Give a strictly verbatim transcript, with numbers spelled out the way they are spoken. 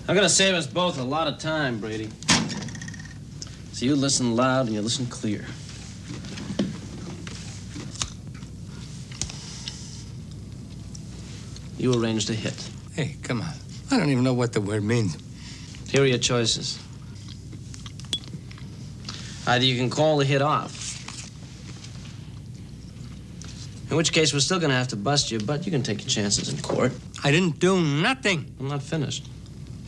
I'm gonna save us both a lot of time, Brady. So you listen loud and you listen clear. You arranged a hit. Hey, come on. I don't even know what the word means. Here are your choices. Either you can call the hit off, in which case we're still gonna have to bust you, but you can take your chances in court. I didn't do nothing. I'm not finished.